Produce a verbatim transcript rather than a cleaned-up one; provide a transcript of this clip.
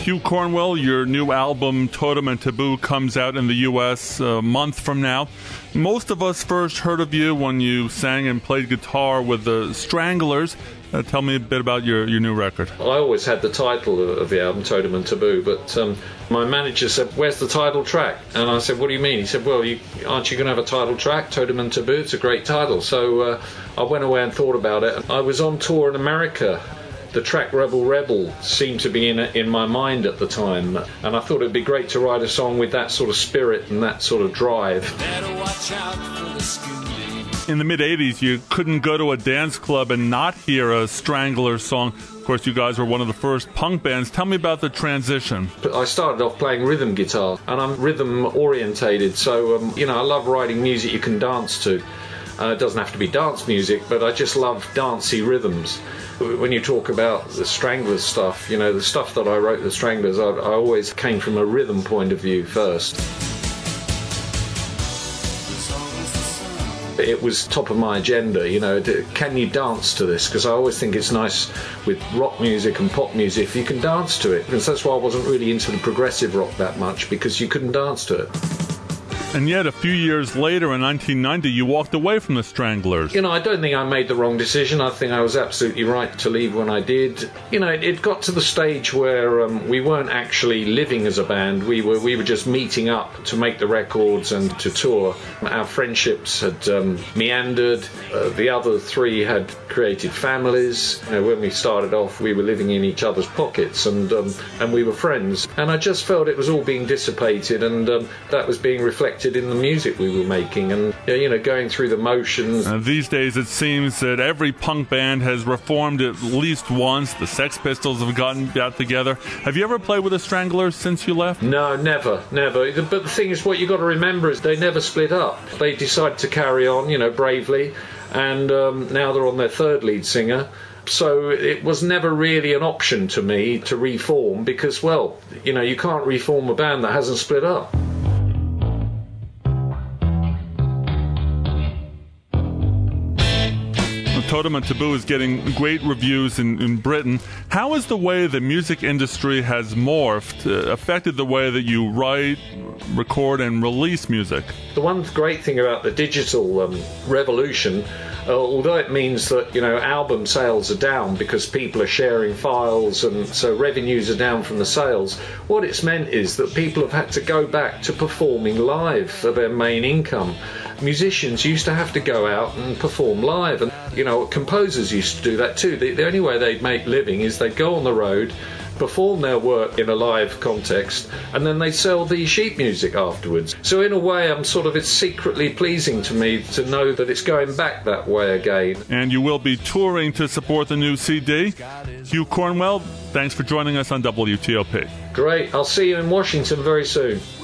Hugh Cornwell, your new album, Totem and Taboo, comes out in the U S a month from now. Most of us first heard of you when you sang and played guitar with the Stranglers. Uh, tell me a bit about your, your new record. I always had the title of the album, Totem and Taboo, but um, my manager said, "Where's the title track?" And I said, "What do you mean?" He said, "Well, you, aren't you going to have a title track, Totem and Taboo? It's a great title." So uh, I went away and thought about it. I was on tour in America. The track Rebel Rebel seemed to be in in my mind at the time, and I thought it would be great to write a song with that sort of spirit and that sort of drive. In the mid-eighties, you couldn't go to a dance club and not hear a Stranglers song. Of course, you guys were one of the first punk bands. Tell me about the transition. I started off playing rhythm guitar, and I'm rhythm-orientated, so um, you know, I love writing music you can dance to. Uh, it doesn't have to be dance music, but I just love dancey rhythms. When you talk about the Stranglers stuff, you know, the stuff that I wrote, the Stranglers, I, I always came from a rhythm point of view first. It was top of my agenda, you know, can you dance to this? Because I always think it's nice with rock music and pop music if you can dance to it. Because that's why I wasn't really into the progressive rock that much, because you couldn't dance to it. And yet, a few years later, in nineteen ninety, you walked away from the Stranglers. You know, I don't think I made the wrong decision. I think I was absolutely right to leave when I did. You know, it, it got to the stage where um, we weren't actually living as a band. We were we were just meeting up to make the records and to tour. Our friendships had um, meandered. Uh, the other three had created families. You know, when we started off, we were living in each other's pockets, and um, and we were friends. And I just felt it was all being dissipated, and um, that was being reflected in the music we were making, and you know, going through the motions. Uh, these days it seems that every punk band has reformed at least once. The Sex Pistols have gotten back together. Have you ever played with the Stranglers since you left? No, never, never. But the thing is, what you got to remember is they never split up. They decided to carry on, you know, bravely, and um, now they're on their third lead singer. So it was never really an option to me to reform, because, well, you know, you can't reform a band that hasn't split up. Totem and Taboo is getting great reviews in, in Britain. How has the way the music industry has morphed uh, affected the way that you write, record, and release music? The one great thing about the digital um, revolution, uh, although it means that, you know, album sales are down because people are sharing files, and so revenues are down from the sales, what it's meant is that people have had to go back to performing live for their main income. Musicians used to have to go out and perform live, and you know, composers used to do that too. The, the only way they'd make living is they'd go on the road, perform their work in a live context, and then they sell the sheet music afterwards. So in a way, I'm sort of, it's secretly pleasing to me to know that it's going back that way again. And you will be touring to support the new C D. Hugh Cornwell, thanks for joining us on W T O P. Great. I'll see you in Washington very soon.